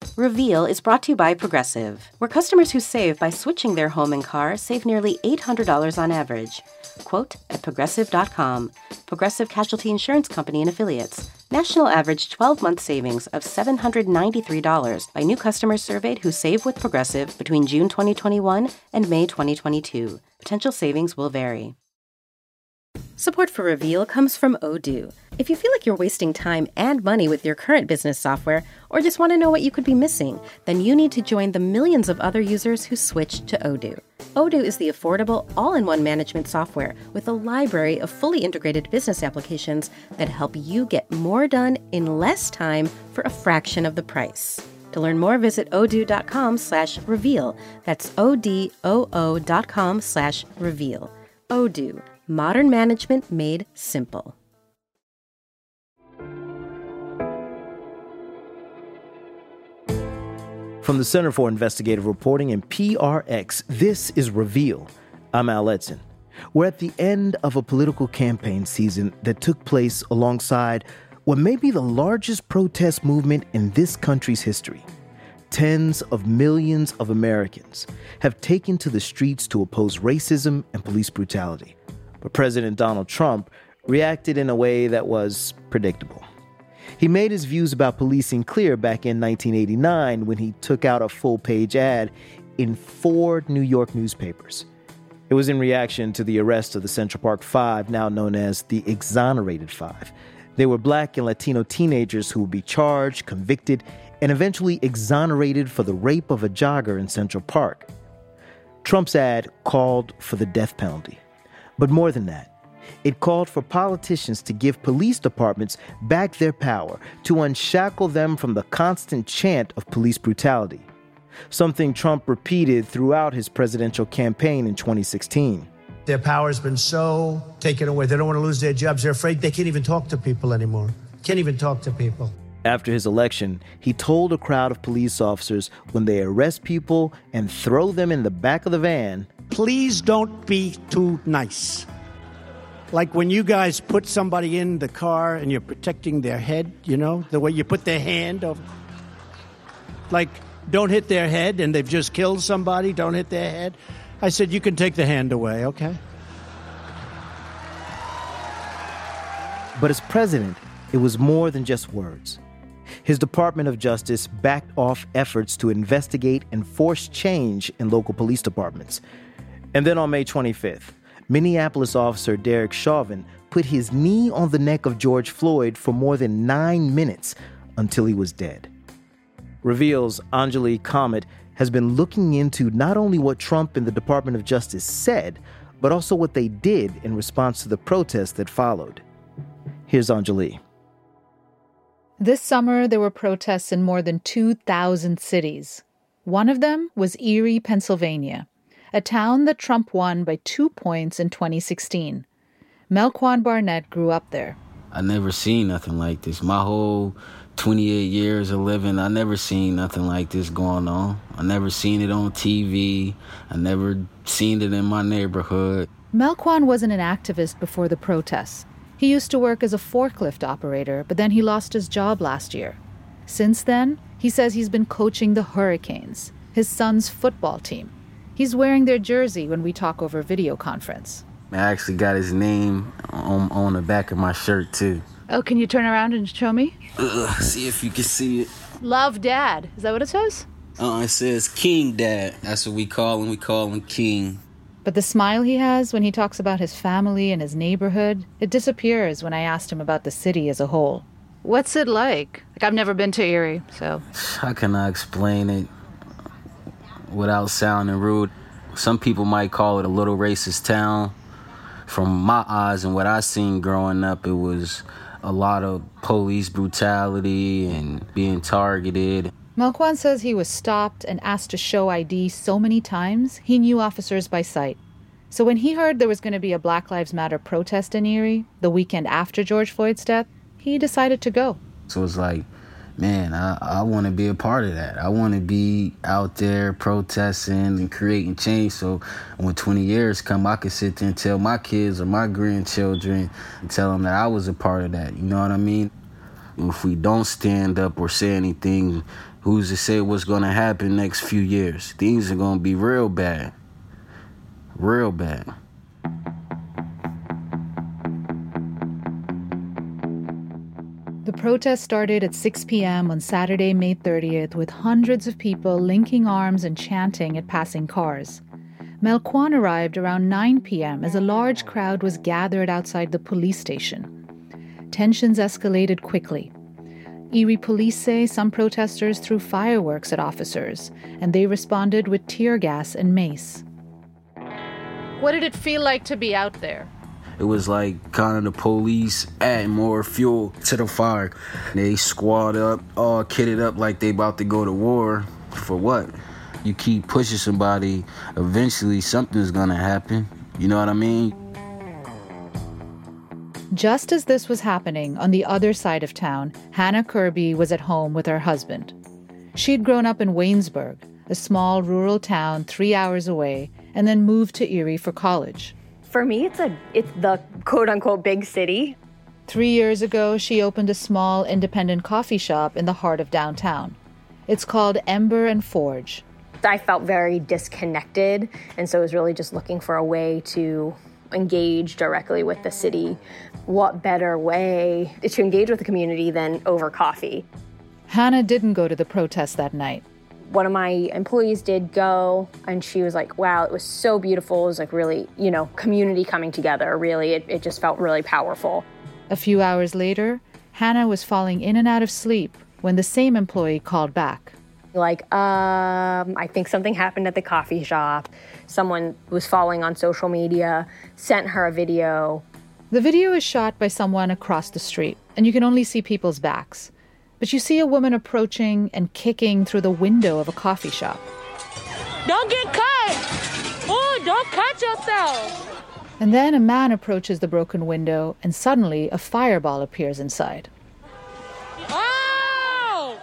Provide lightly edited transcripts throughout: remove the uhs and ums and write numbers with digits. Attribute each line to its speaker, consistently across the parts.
Speaker 1: Reveal is brought to you by Progressive, where customers who save by switching their home and car save nearly $800 on average. Quote at Progressive.com. Progressive Casualty Insurance Company and Affiliates. National average 12-month savings of $793 by new customers surveyed who save with Progressive between June 2021 and May 2022. Potential savings will vary. Support for Reveal comes from Odoo. If you feel like you're wasting time and money with your current business software, or just want to know what you could be missing, then you need to join the millions of other users who switched to Odoo. Odoo is the affordable, all-in-one management software with a library of fully integrated business applications that help you get more done in less time for a fraction of the price. To learn more, visit odoo.com/reveal. That's odoo.com/reveal. Odoo. Modern management made simple.
Speaker 2: From the Center for Investigative Reporting and PRX, this is Reveal. I'm Al Edson. We're at the end of a political campaign season that took place alongside what may be the largest protest movement in this country's history. Tens of millions of Americans have taken to the streets to oppose racism and police brutality. But President Donald Trump reacted in a way that was predictable. He made his views about policing clear back in 1989 when he took out a full-page ad in 4 New York newspapers. It was in reaction to the arrest of the Central Park Five, now known as the Exonerated Five. They were Black and Latino teenagers who would be charged, convicted, and eventually exonerated for the rape of a jogger in Central Park. Trump's ad called for the death penalty. But more than that, it called for politicians to give police departments back their power, to unshackle them from the constant chant of police brutality, something Trump repeated throughout his presidential campaign in 2016.
Speaker 3: Their power has been so taken away. They don't want to lose their jobs. They're afraid they can't even talk to people anymore. Can't even talk to people.
Speaker 2: After his election, he told a crowd of police officers when they arrest people and throw them in the back of the van,
Speaker 3: please don't be too nice. Like when you guys put somebody in the car and you're protecting their head, you know, the way you put their hand over. Like, don't hit their head and they've just killed somebody, don't hit their head. I said, you can take the hand away, okay?
Speaker 2: But as president, it was more than just words. His Department of Justice backed off efforts to investigate and force change in local police departments. And then on May 25th, Minneapolis officer Derek Chauvin put his knee on the neck of George Floyd for more than 9 minutes until he was dead. Reveal's Anjali Kamat has been looking into not only what Trump and the Department of Justice said, but also what they did in response to the protests that followed. Here's Anjali.
Speaker 4: This summer, there were protests in more than 2,000 cities. One of them was Erie, Pennsylvania, a town that Trump won by 2 points in 2016. Melquan Barnett grew up there.
Speaker 5: I never seen nothing like this. My whole 28 years of living, I never seen nothing like this going on. I never seen it on TV. I never seen it in my neighborhood.
Speaker 4: Melquan wasn't an activist before the protests. He used to work as a forklift operator, but then he lost his job last year. Since then, he says he's been coaching the Hurricanes, his son's football team. He's wearing their jersey when we talk over video conference.
Speaker 5: I actually got his name on the back of my shirt, too.
Speaker 4: Oh, can you turn around and show me?
Speaker 5: See if you can see it.
Speaker 4: Love Dad. Is that what it says?
Speaker 5: It says King Dad. That's what we call him. We call him King.
Speaker 4: But the smile he has when he talks about his family and his neighborhood, it disappears when I asked him about the city as a whole. What's it like? I've never been to Erie, so...
Speaker 5: How can I explain it without sounding rude? Some people might call it a little racist town. From my eyes and what I seen growing up, it was a lot of police brutality and being targeted.
Speaker 4: Melquan says he was stopped and asked to show ID so many times, he knew officers by sight. So when he heard there was going to be a Black Lives Matter protest in Erie the weekend after George Floyd's death, he decided to go.
Speaker 5: So it's like, man, I want to be a part of that. I want to be out there protesting and creating change. So when 20 years come, I could sit there and tell my kids or my grandchildren and tell them that I was a part of that. You know what I mean? If we don't stand up or say anything, Who's to say what's going to happen next few years? Things are going to be real bad. Real bad.
Speaker 4: The protest started at 6 p.m. on Saturday, May 30th, with hundreds of people linking arms and chanting at passing cars. Melquan arrived around 9 p.m. as a large crowd was gathered outside the police station. Tensions escalated quickly. Erie police say some protesters threw fireworks at officers, and they responded with tear gas and mace. What did it feel like to be out there?
Speaker 5: It was like kind of the police adding more fuel to the fire. They squad up, all kitted up like they about to go to war. For what? You keep pushing somebody, eventually something's gonna happen. You know what I mean?
Speaker 4: Just as this was happening on the other side of town, Hannah Kirby was at home with her husband. She'd grown up in Waynesburg, a small rural town 3 hours away, and then moved to Erie for college.
Speaker 6: For me, it's the quote-unquote big city.
Speaker 4: 3 years ago, she opened a small independent coffee shop in the heart of downtown. It's called Ember and Forge.
Speaker 6: I felt very disconnected, and so I was really just looking for a way to engage directly with the city. What better way to engage with the community than over coffee?
Speaker 4: Hannah didn't go to the protest that night.
Speaker 6: One of my employees did go, and she was like, wow, it was so beautiful. It was like really, community coming together. Really, it just felt really powerful.
Speaker 4: A few hours later, Hannah was falling in and out of sleep when the same employee called back.
Speaker 6: I think something happened at the coffee shop. Someone was following on social media, sent her a video.
Speaker 4: The video is shot by someone across the street, and you can only see people's backs. But you see a woman approaching and kicking through the window of a coffee shop.
Speaker 7: Don't get cut! Oh, don't cut yourself!
Speaker 4: And then a man approaches the broken window, and suddenly a fireball appears inside.
Speaker 7: Oh!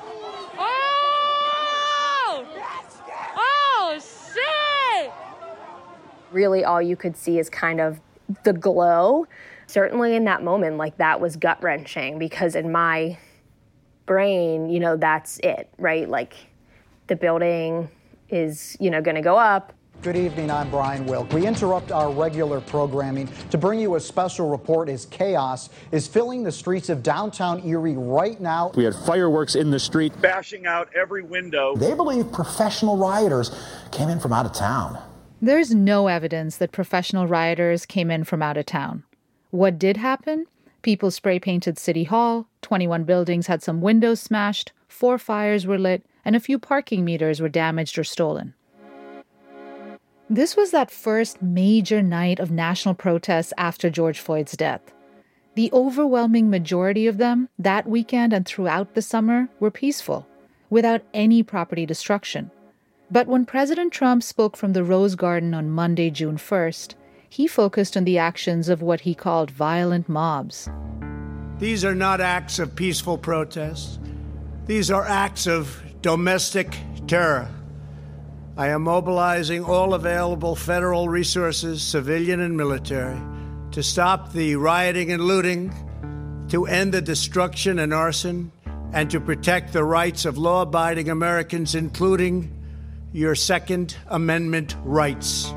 Speaker 7: Oh! Oh, shit!
Speaker 6: Really, all you could see is kind of the glow. Certainly in that moment, that was gut-wrenching, because in my brain, that's it, right? The building is, going to go up.
Speaker 8: Good evening, I'm Brian Wilk. We interrupt our regular programming to bring you a special report as chaos is filling the streets of downtown Erie right now.
Speaker 9: We had fireworks in the street,
Speaker 10: bashing out every window.
Speaker 8: They believe professional rioters came in from out of town.
Speaker 4: There's no evidence that professional rioters came in from out of town. What did happen? People spray-painted City Hall, 21 buildings had some windows smashed, 4 fires were lit, and a few parking meters were damaged or stolen. This was that first major night of national protests after George Floyd's death. The overwhelming majority of them, that weekend and throughout the summer, were peaceful, without any property destruction. But when President Trump spoke from the Rose Garden on Monday, June 1st, he focused on the actions of what he called violent mobs.
Speaker 3: These are not acts of peaceful protests. These are acts of domestic terror. I am mobilizing all available federal resources, civilian and military, to stop the rioting and looting, to end the destruction and arson, and to protect the rights of law-abiding Americans, including your Second Amendment rights.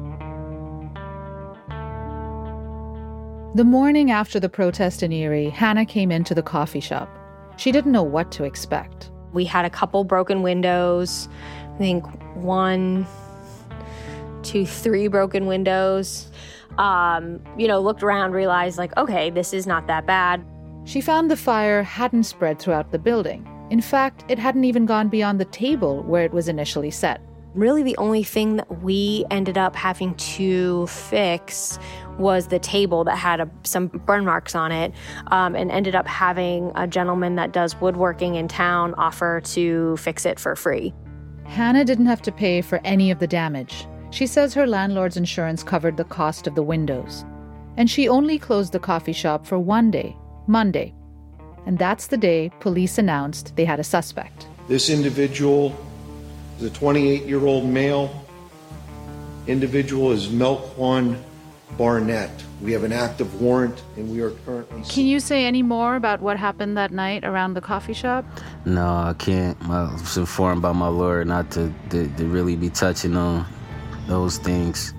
Speaker 4: The morning after the protest in Erie, Hannah came into the coffee shop. She didn't know what to expect.
Speaker 6: We had a couple broken windows. I think 1, 2, 3 broken windows. Looked around, realized okay, this is not that bad.
Speaker 4: She found the fire hadn't spread throughout the building. In fact, it hadn't even gone beyond the table where it was initially set.
Speaker 6: Really, the only thing that we ended up having to fix was the table that had some burn marks on it, and ended up having a gentleman that does woodworking in town offer to fix it for free.
Speaker 4: Hannah didn't have to pay for any of the damage. She says her landlord's insurance covered the cost of the windows. And she only closed the coffee shop for one day, Monday. And that's the day police announced they had a suspect.
Speaker 11: This individual is a 28-year-old male. Individual is Melquan Barnett. We have an active warrant, and we are currently...
Speaker 4: Can you say any more about what happened that night around the coffee shop?
Speaker 5: No, I can't. I was informed by my lawyer not to really be touching on those things.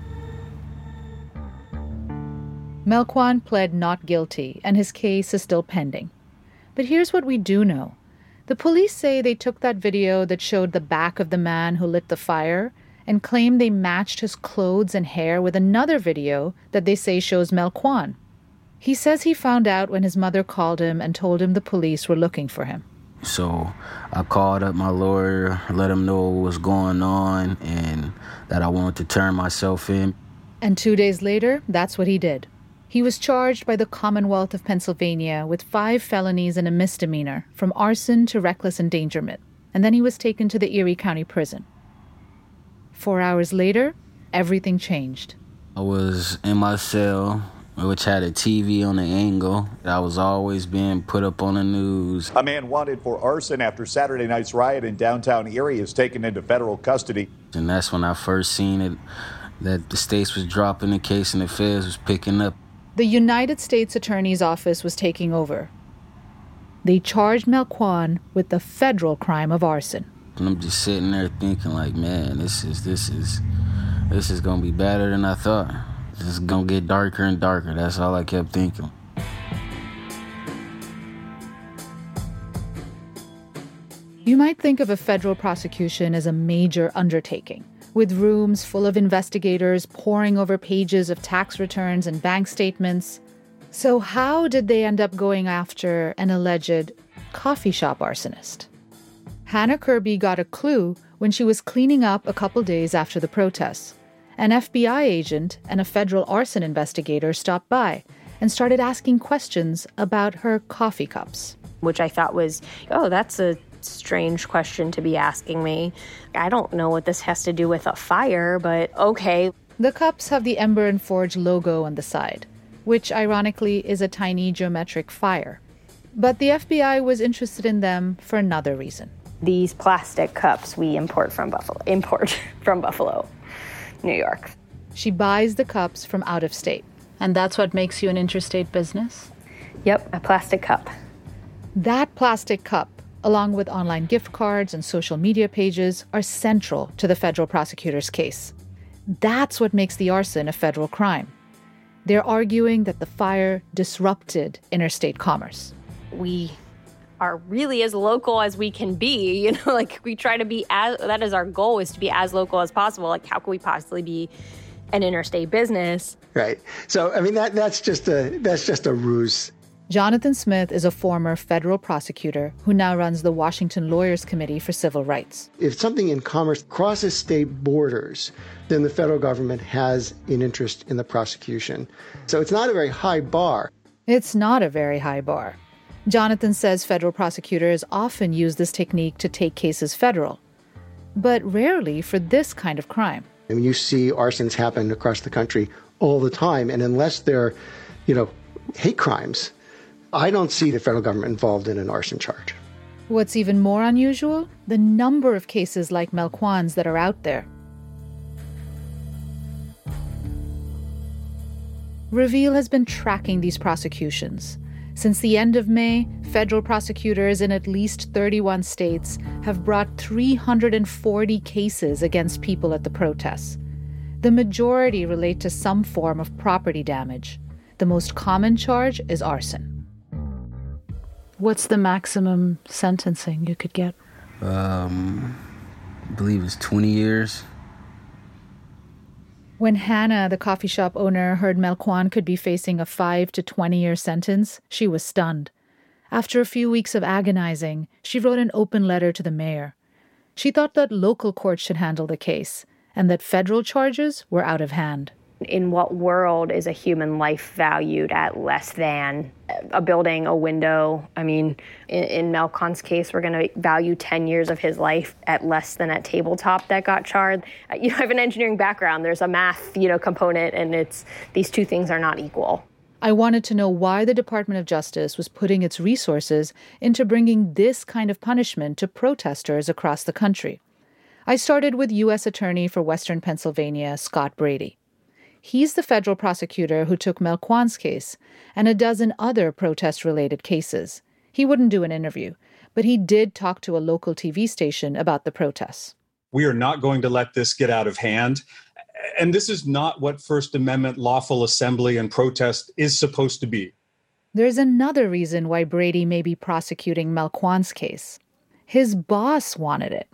Speaker 4: Melquan pled not guilty, and his case is still pending. But here's what we do know. The police say they took that video that showed the back of the man who lit the fire and claim they matched his clothes and hair with another video that they say shows Melquan. He says he found out when his mother called him and told him the police were looking for him.
Speaker 5: So I called up my lawyer, let him know what was going on and that I wanted to turn myself in.
Speaker 4: And 2 days later, that's what he did. He was charged by the Commonwealth of Pennsylvania with 5 felonies and a misdemeanor, from arson to reckless endangerment, and then he was taken to the Erie County Prison. 4 hours later, everything changed.
Speaker 5: I was in my cell, which had a TV on the angle. I was always being put up on the news.
Speaker 10: A man wanted for arson after Saturday night's riot in downtown Erie is taken into federal custody.
Speaker 5: And that's when I first seen it, that the states was dropping the case and the feds was picking up.
Speaker 4: The United States Attorney's Office was taking over. They charged Melquan with the federal crime of arson.
Speaker 5: And I'm just sitting there thinking like, man, this is gonna be better than I thought. This is gonna get darker and darker. That's all I kept thinking.
Speaker 4: You might think of a federal prosecution as a major undertaking, with rooms full of investigators poring over pages of tax returns and bank statements. So how did they end up going after an alleged coffee shop arsonist? Hannah Kirby got a clue when she was cleaning up a couple days after the protests. An FBI agent and a federal arson investigator stopped by and started asking questions about her coffee cups.
Speaker 6: Which I thought was, oh, that's a strange question to be asking me. I don't know what this has to do with a fire, but okay.
Speaker 4: The cups have the Ember and Forge logo on the side, which ironically is a tiny geometric fire. But the FBI was interested in them for another reason.
Speaker 6: These plastic cups we import from Buffalo, New York.
Speaker 4: She buys the cups from out of state. And that's what makes you an interstate business?
Speaker 6: Yep, a plastic cup.
Speaker 4: That plastic cup, along with online gift cards and social media pages, are central to the federal prosecutor's case. That's what makes the arson a federal crime. They're arguing that the fire disrupted interstate commerce.
Speaker 6: We are really as local as we can be, like we try to be that is our goal, is to be as local as possible. Like how can we possibly be an interstate business?
Speaker 12: Right. So, I mean, that's just a ruse.
Speaker 4: Jonathan Smith is a former federal prosecutor who now runs the Washington Lawyers Committee for Civil Rights.
Speaker 12: If something in commerce crosses state borders, then the federal government has an interest in the prosecution. So it's not a very high bar.
Speaker 4: It's not a very high bar. Jonathan says federal prosecutors often use this technique to take cases federal, but rarely for this kind of crime.
Speaker 12: I mean, you see arsons happen across the country all the time, and unless they're, hate crimes, I don't see the federal government involved in an arson charge.
Speaker 4: What's even more unusual? The number of cases like Melquan's that are out there. Reveal has been tracking these prosecutions. Since the end of May, federal prosecutors in at least 31 states have brought 340 cases against people at the protests. The majority relate to some form of property damage. The most common charge is arson. What's the maximum sentencing you could get?
Speaker 5: I believe it's 20 years.
Speaker 4: When Hannah, the coffee shop owner, heard Melquan could be facing a 5 to 20-year sentence, she was stunned. After a few weeks of agonizing, she wrote an open letter to the mayor. She thought that local courts should handle the case and that federal charges were out of hand.
Speaker 6: In what world is a human life valued at less than a building, a window? I mean, in Melquan's case, we're going to value 10 years of his life at less than a tabletop that got charred. I have an engineering background. There's a math, component, and these two things are not equal.
Speaker 4: I wanted to know why the Department of Justice was putting its resources into bringing this kind of punishment to protesters across the country. I started with U.S. Attorney for Western Pennsylvania, Scott Brady. He's the federal prosecutor who took Mel Kwan's case and a dozen other protest-related cases. He wouldn't do an interview, but he did talk to a local TV station about the protests.
Speaker 13: We are not going to let this get out of hand. And this is not what First Amendment lawful assembly and protest is supposed to be.
Speaker 4: There's another reason why Brady may be prosecuting Mel Kwan's case. His boss wanted it.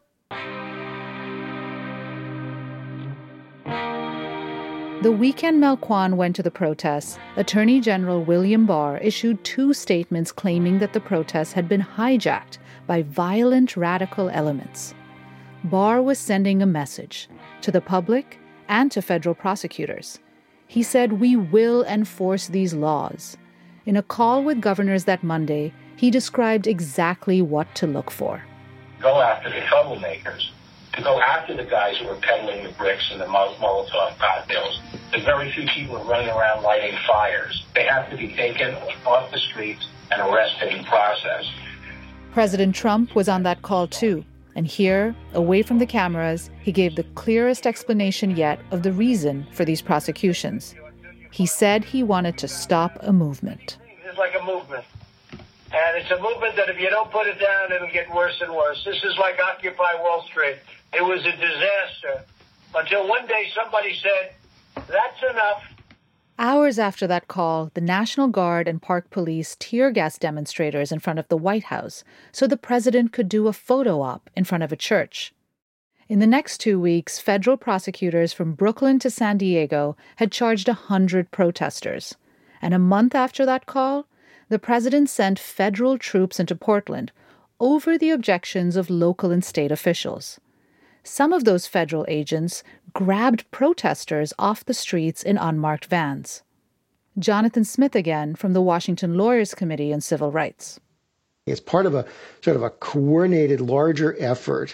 Speaker 4: The weekend Mel Kwan went to the protests, Attorney General William Barr issued 2 statements claiming that the protests had been hijacked by violent radical elements. Barr was sending a message to the public and to federal prosecutors. He said, "We will enforce these laws." In a call with governors that Monday, he described exactly what to look for.
Speaker 14: Go after the troublemakers, to go after the guys who are peddling the bricks and the Molotov cocktails. There's very few people running around lighting fires. They have to be taken off the streets and arrested and processed.
Speaker 4: President Trump was on that call too. And here, away from the cameras, he gave the clearest explanation yet of the reason for these prosecutions. He said he wanted to stop a movement.
Speaker 14: It's like a movement. And it's a movement that if you don't put it down, it'll get worse and worse. This is like Occupy Wall Street. It was a disaster until one day somebody said, "That's enough."
Speaker 4: Hours after that call, the National Guard and Park Police tear gassed demonstrators in front of the White House so the president could do a photo op in front of a church. In the next 2 weeks, federal prosecutors from Brooklyn to San Diego had charged 100 protesters. And a month after that call, the president sent federal troops into Portland over the objections of local and state officials. Some of those federal agents grabbed protesters off the streets in unmarked vans. Jonathan Smith again from the Washington Lawyers Committee on Civil Rights.
Speaker 12: It's part of a sort of a coordinated, larger effort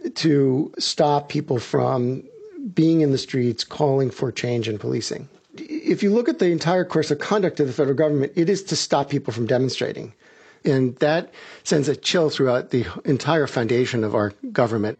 Speaker 12: to stop people from being in the streets calling for change in policing. If you look at the entire course of conduct of the federal government, it is to stop people from demonstrating. And that sends a chill throughout the entire foundation of our government.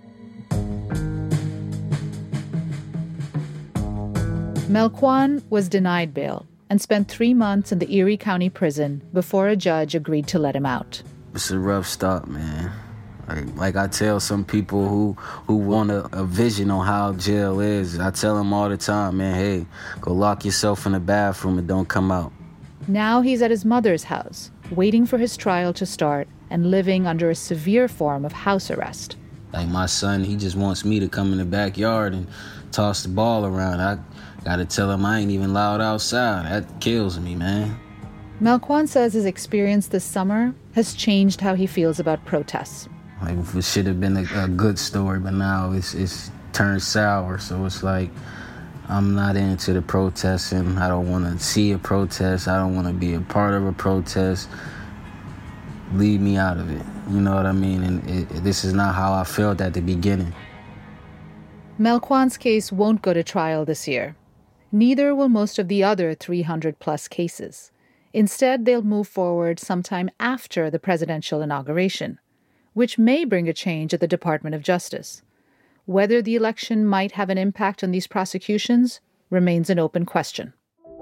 Speaker 4: Mel Kwan was denied bail and spent 3 months in the Erie County Prison before a judge agreed to let him out.
Speaker 5: It's a rough start, man. Like I tell some people who want a vision on how jail is, I tell them all the time, man, hey, go lock yourself in the bathroom and don't come out.
Speaker 4: Now he's at his mother's house, waiting for his trial to start and living under a severe form of house arrest.
Speaker 5: Like my son, he just wants me to come in the backyard and toss the ball around. I gotta tell him I ain't even allowed outside. That kills me, man.
Speaker 4: Mel Kwan says his experience this summer has changed how he feels about protests.
Speaker 5: Like it should have been a good story, but now it's turned sour. So it's like I'm not into the protesting. I don't want to see a protest. I don't want to be a part of a protest. Leave me out of it. You know what I mean? And this is not how I felt at the beginning.
Speaker 4: Mel Kwan's case won't go to trial this year. Neither will most of the other 300-plus cases. Instead, they'll move forward sometime after the presidential inauguration, which may bring a change at the Department of Justice. Whether the election might have an impact on these prosecutions remains an open question.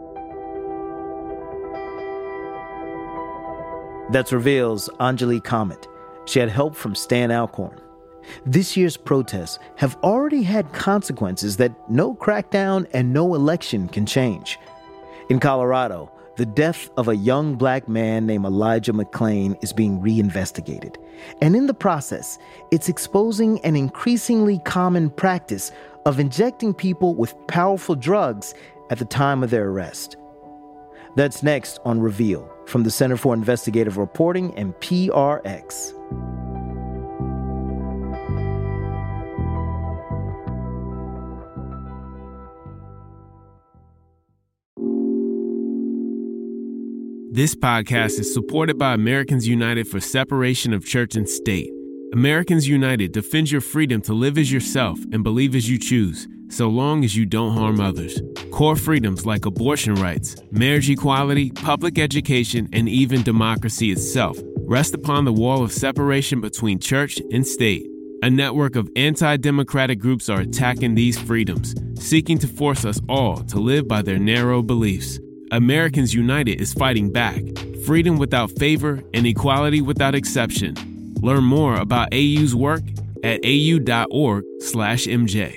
Speaker 2: That's Reveal's Anjali Kamat. She had help from Stan Alcorn. This year's protests have already had consequences that no crackdown and no election can change. In Colorado, the death of a young black man named Elijah McClain is being reinvestigated. And in the process, it's exposing an increasingly common practice of injecting people with powerful drugs at the time of their arrest. That's next on Reveal from the Center for Investigative Reporting and PRX.
Speaker 15: This podcast is supported by Americans United for Separation of Church and State. Americans United defends your freedom to live as yourself and believe as you choose, so long as you don't harm others. Core freedoms like abortion rights, marriage equality, public education, and even democracy itself rest upon the wall of separation between church and state. A network of anti-democratic groups are attacking these freedoms, seeking to force us all to live by their narrow beliefs. Americans United is fighting back. Freedom without favor and equality without exception. Learn more about AU's work at au.org/MJ.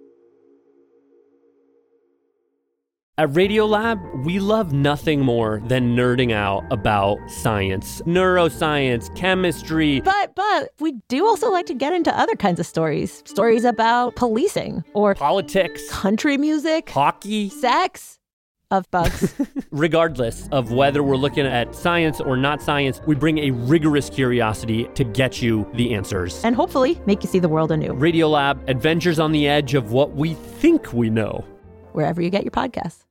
Speaker 16: At Radiolab, we love nothing more than nerding out about science, neuroscience, chemistry.
Speaker 17: But we do also like to get into other kinds of stories. Stories about policing or
Speaker 16: politics,
Speaker 17: country music,
Speaker 16: hockey,
Speaker 17: sex, of bugs.
Speaker 16: Regardless of whether we're looking at science or not science, we bring a rigorous curiosity to get you the answers.
Speaker 17: And hopefully make you see the world anew.
Speaker 16: Radiolab, adventures on the edge of what we think we know.
Speaker 17: Wherever you get your podcasts.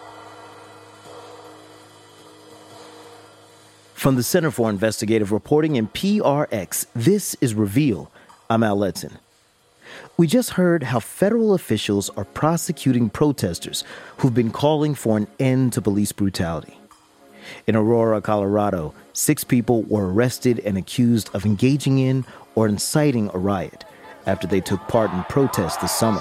Speaker 2: From the Center for Investigative Reporting and PRX, this is Reveal. I'm Al Letson. We just heard how federal officials are prosecuting protesters who've been calling for an end to police brutality. In Aurora, Colorado, 6 people were arrested and accused of engaging in or inciting a riot after they took part in protests this summer.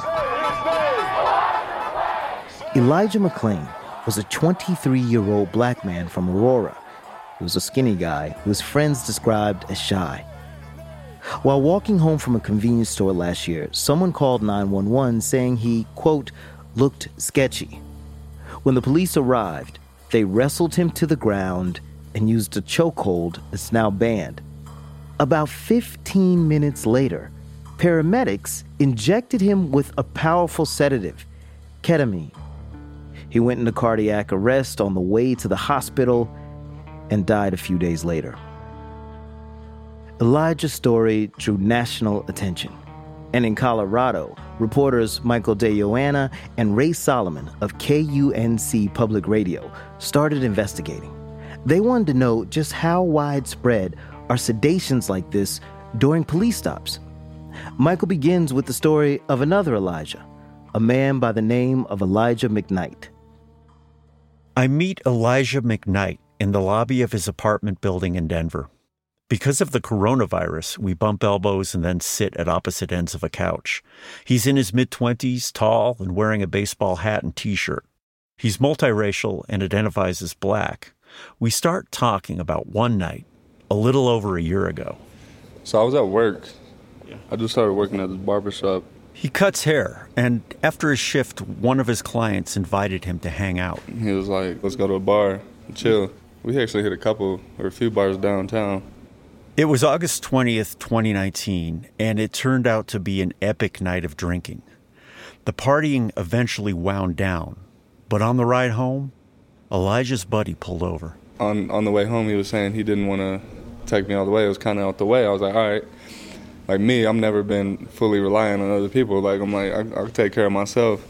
Speaker 2: Elijah McClain was a 23-year-old black man from Aurora. He was a skinny guy who his friends described as shy. While walking home from a convenience store last year, someone called 911 saying he, quote, looked sketchy. When the police arrived, they wrestled him to the ground and used a chokehold that's now banned. About 15 minutes later, paramedics injected him with a powerful sedative, ketamine. He went into cardiac arrest on the way to the hospital and died a few days later. Elijah's story drew national attention. And in Colorado, reporters Michael DeYoanna and Ray Solomon of KUNC Public Radio started investigating. They wanted to know just how widespread are sedations like this during police stops. Michael begins with the story of another Elijah, a man by the name of Elijah McKnight.
Speaker 18: I meet Elijah McKnight in the lobby of his apartment building in Denver. Because of the coronavirus, we bump elbows and then sit at opposite ends of a couch. He's in his mid-20s, tall, and wearing a baseball hat and T-shirt. He's multiracial and identifies as black. We start talking about one night, a little over a year ago.
Speaker 19: So I was at work. I just started working at this barbershop.
Speaker 18: He cuts hair, and after his shift, one of his clients invited him to hang out.
Speaker 19: He was like, let's go to a bar and chill. We actually hit a few bars downtown.
Speaker 18: It was August 20th, 2019, and it turned out to be an epic night of drinking. The partying eventually wound down, but on the ride home, Elijah's buddy pulled over.
Speaker 19: On the way home, he was saying he didn't want to take me all the way. It was kind of out the way. I was like, all right. Like me, I've never been fully reliant on other people. Like, I'm like, I can take care of myself.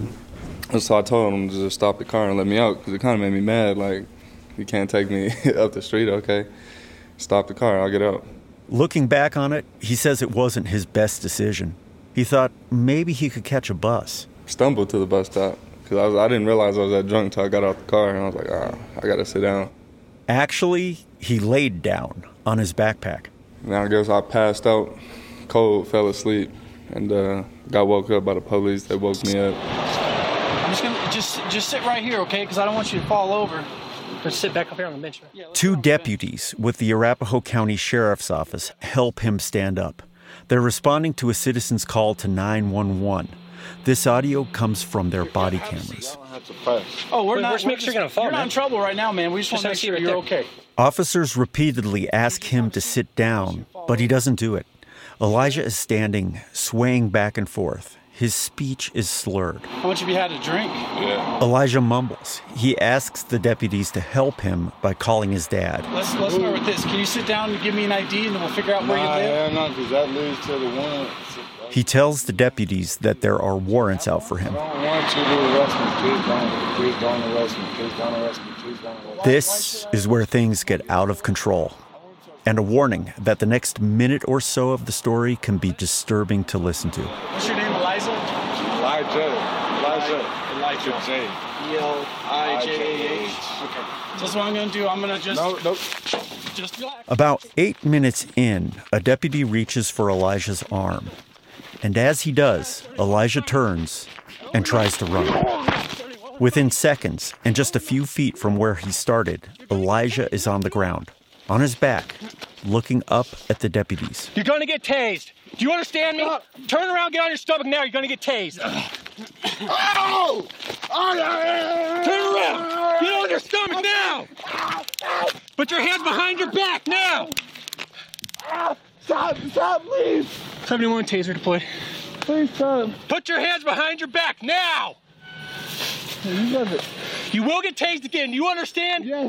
Speaker 19: And so I told him to just stop the car and let me out, because it kind of made me mad. Like, you can't take me up the street, okay? Stop the car, I'll get out.
Speaker 18: Looking back on it, he says it wasn't his best decision. He thought maybe he could catch a bus.
Speaker 19: Stumbled to the bus stop, because I didn't realize I was that drunk until I got out the car, and I was like, I got to sit down.
Speaker 18: Actually, he laid down on his backpack.
Speaker 19: Now I guess I passed out, cold, fell asleep, and got woke up by the police. They woke me up.
Speaker 20: I'm just going to just sit right here, okay? Because I don't want you to fall over. Just sit back up here on the bench.
Speaker 18: Two deputies with the Arapahoe County Sheriff's Office help him stand up. They're responding to a citizen's call to 911. This audio comes from their body cameras.
Speaker 20: Oh, we're not in trouble right now, man. We just want to make sure you're okay.
Speaker 18: Officers repeatedly ask him to sit down, but he doesn't do it. Elijah is standing, swaying back and forth. His speech is slurred.
Speaker 20: How much have you had to drink?
Speaker 19: Yeah.
Speaker 18: Elijah mumbles. He asks the deputies to help him by calling his dad.
Speaker 20: Let's start with this. Can you sit down and give me an ID, and then we'll figure out where you live?
Speaker 19: Yeah, no, because that leads to the warrant.
Speaker 18: He tells the deputies that there are warrants out for him.
Speaker 19: I don't want you to arrest me. Please don't arrest me. Please don't arrest me. Please don't arrest me.
Speaker 18: This is where things get out of control. And a warning that the next minute or so of the story can be disturbing to listen to.
Speaker 20: What's your name, Eliza?
Speaker 19: Elijah. J.
Speaker 20: E-L-I-J-A-H. Okay. Just what I'm going to do, I'm going to just...
Speaker 19: Nope.
Speaker 20: Just relax.
Speaker 18: About 8 minutes in, a deputy reaches for Elijah's arm. And as he does, Elijah turns and tries to run. Within seconds, and just a few feet from where he started, Elijah is on the ground, on his back, looking up at the deputies.
Speaker 20: You're going to get tased. Do you understand me? Turn around, get on your stomach now. You're going to get tased. Oh! Turn around. Get on your stomach now. Put your hands behind your back now. Stop, please. 71 taser deployed. Please stop. Put your hands behind your back now. You will get tased again. Do you understand? Yes.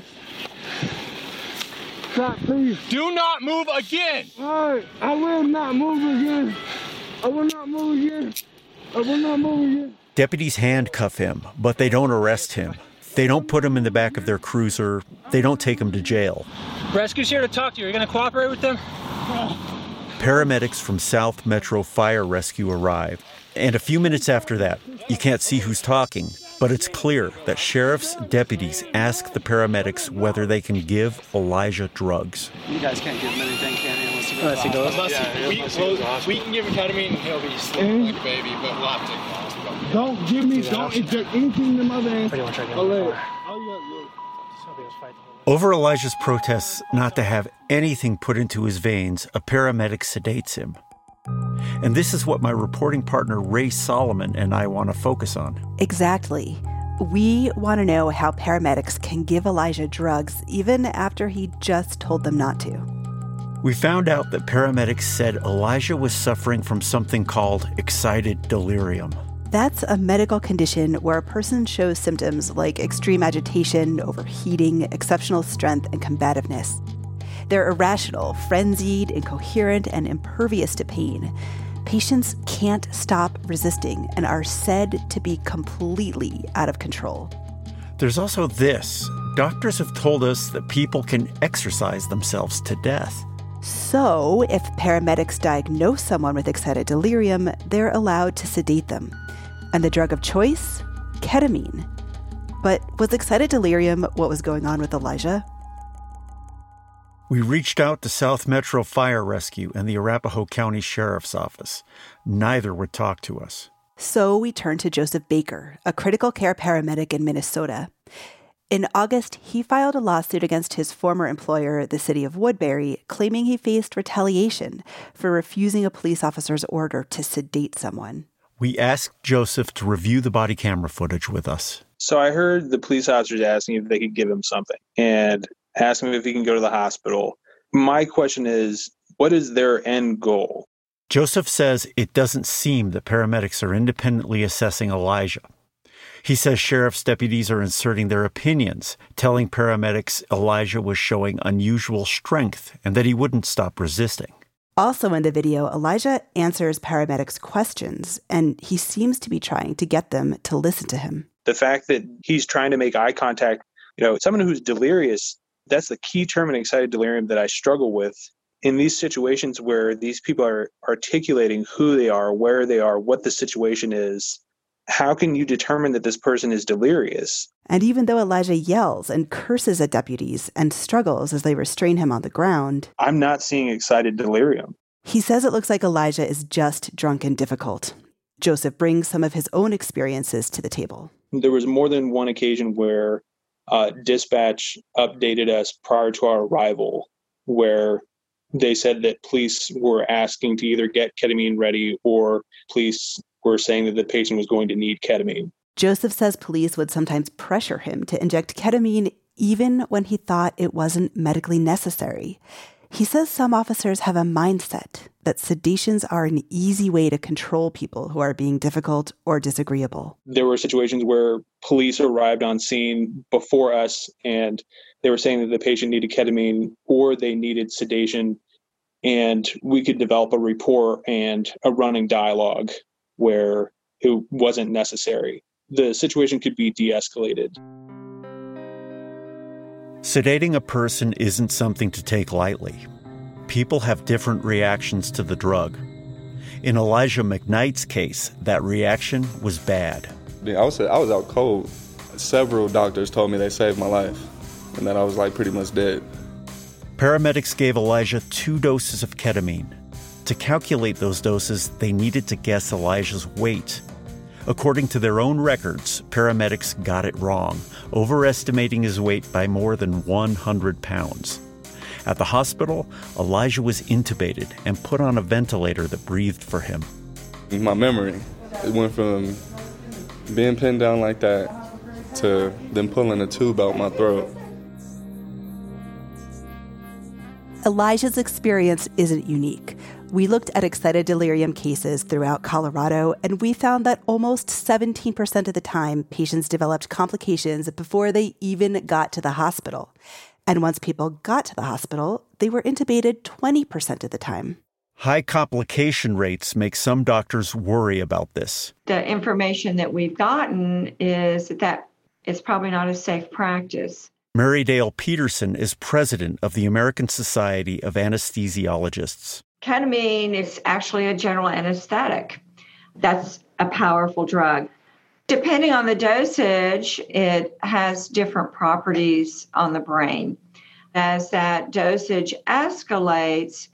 Speaker 20: Stop, please. Do not move again. All right. I will not move again. I will not move again. I will not move again.
Speaker 18: Deputies handcuff him, but they don't arrest him. They don't put him in the back of their cruiser. They don't take him to jail.
Speaker 20: Rescue's here to talk to you. Are you going to cooperate with them?
Speaker 18: Paramedics from South Metro Fire Rescue arrive. And a few minutes after that, you can't see who's talking, but it's clear that sheriff's deputies ask the paramedics whether they can give Elijah drugs.
Speaker 20: You guys can't give him anything, can you? Unless he goes. We can give him ketamine and he'll be sleeping like a baby, but we'll have to take him to the hospital.
Speaker 21: Don't give me, don't inject anything in my veins.
Speaker 18: Over Elijah's protests not to have anything put into his veins, a paramedic sedates him. And this is what my reporting partner Ray Solomon and I want to focus on.
Speaker 22: Exactly. We want to know how paramedics can give Elijah drugs even after he just told them not to.
Speaker 18: We found out that paramedics said Elijah was suffering from something called excited delirium.
Speaker 22: That's a medical condition where a person shows symptoms like extreme agitation, overheating, exceptional strength, and combativeness. They're irrational, frenzied, incoherent, and impervious to pain. Patients can't stop resisting and are said to be completely out of control.
Speaker 18: There's also this. Doctors have told us that people can exercise themselves to death.
Speaker 22: So, if paramedics diagnose someone with excited delirium, they're allowed to sedate them. And the drug of choice? Ketamine. But was excited delirium what was going on with Elijah?
Speaker 18: We reached out to South Metro Fire Rescue and the Arapahoe County Sheriff's Office. Neither would talk to us.
Speaker 22: So we turned to Joseph Baker, a critical care paramedic in Minnesota. In August, he filed a lawsuit against his former employer, the city of Woodbury, claiming he faced retaliation for refusing a police officer's order to sedate someone.
Speaker 18: We asked Joseph to review the body camera footage with us.
Speaker 9: So I heard the police officers asking if they could give him something and asking him if he can go to the hospital. My question is, what is their end goal?
Speaker 18: Joseph says it doesn't seem that paramedics are independently assessing Elijah. He says sheriff's deputies are inserting their opinions, telling paramedics Elijah was showing unusual strength and that he wouldn't stop resisting.
Speaker 22: Also in the video, Elijah answers paramedics' questions, and he seems to be trying to get them to listen to him.
Speaker 9: The fact that he's trying to make eye contact, someone who's delirious, that's the key term in excited delirium that I struggle with. In these situations where these people are articulating who they are, where they are, what the situation is, how can you determine that this person is delirious?
Speaker 22: And even though Elijah yells and curses at deputies and struggles as they restrain him on the ground,
Speaker 9: I'm not seeing excited delirium.
Speaker 22: He says it looks like Elijah is just drunk and difficult. Joseph brings some of his own experiences to the table.
Speaker 9: There was more than one occasion where dispatch updated us prior to our arrival, where they said that police were asking to either get ketamine ready or police were saying that the patient was going to need ketamine.
Speaker 22: Joseph says police would sometimes pressure him to inject ketamine even when he thought it wasn't medically necessary. He says some officers have a mindset that sedations are an easy way to control people who are being difficult or disagreeable.
Speaker 9: There were situations where police arrived on scene before us and they were saying that the patient needed ketamine or they needed sedation, and we could develop a rapport and a running dialogue where it wasn't necessary. The situation could be de-escalated.
Speaker 18: Sedating a person isn't something to take lightly. People have different reactions to the drug. In Elijah McKnight's case, that reaction was bad.
Speaker 19: Yeah, I was out cold. Several doctors told me they saved my life and that I was pretty much dead.
Speaker 18: Paramedics gave Elijah 2 doses of ketamine. To calculate those doses, they needed to guess Elijah's weight. According to their own records, paramedics got it wrong, overestimating his weight by more than 100 pounds. At the hospital, Elijah was intubated and put on a ventilator that breathed for him.
Speaker 19: My memory, it went from being pinned down like that to them pulling a tube out my throat.
Speaker 22: Elijah's experience isn't unique. We looked at excited delirium cases throughout Colorado, and we found that almost 17% of the time, patients developed complications before they even got to the hospital. And once people got to the hospital, they were intubated 20% of the time.
Speaker 18: High complication rates make some doctors worry about this.
Speaker 1: The information that we've gotten is that it's probably not a safe practice.
Speaker 18: Mary Dale Peterson is president of the American Society of Anesthesiologists.
Speaker 1: Ketamine is actually a general anesthetic. That's a powerful drug. Depending on the dosage, it has different properties on the brain. As that dosage escalates,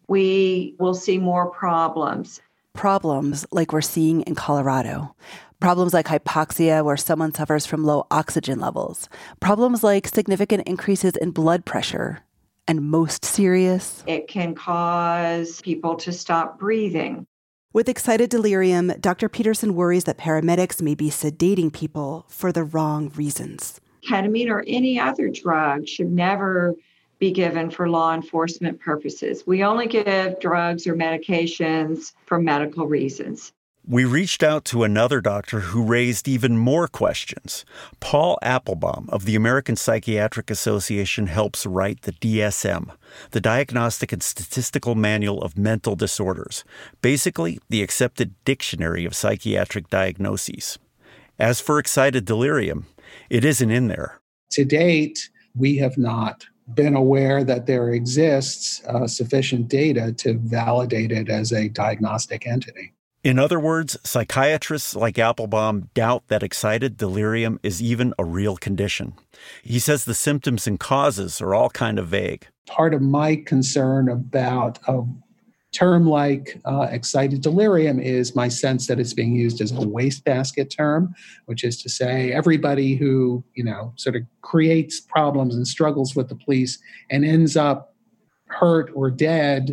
Speaker 1: we will see more problems.
Speaker 22: Problems like we're seeing in Colorado. Problems like hypoxia, where someone suffers from low oxygen levels. Problems like significant increases in blood pressure. And most serious,
Speaker 1: it can cause people to stop breathing.
Speaker 22: With excited delirium, Dr. Peterson worries that paramedics may be sedating people for the wrong reasons.
Speaker 1: Ketamine or any other drug should never be given for law enforcement purposes. We only give drugs or medications for medical reasons.
Speaker 18: We reached out to another doctor who raised even more questions. Paul Applebaum of the American Psychiatric Association helps write the DSM, the Diagnostic and Statistical Manual of Mental Disorders, basically the accepted dictionary of psychiatric diagnoses. As for excited delirium, it isn't in there.
Speaker 7: To date, we have not been aware that there exists sufficient data to validate it as a diagnostic entity.
Speaker 18: In other words, psychiatrists like Applebaum doubt that excited delirium is even a real condition. He says the symptoms and causes are all kind of vague.
Speaker 7: Part of my concern about a term like excited delirium is my sense that it's being used as a wastebasket term, which is to say everybody who, sort of creates problems and struggles with the police and ends up hurt or dead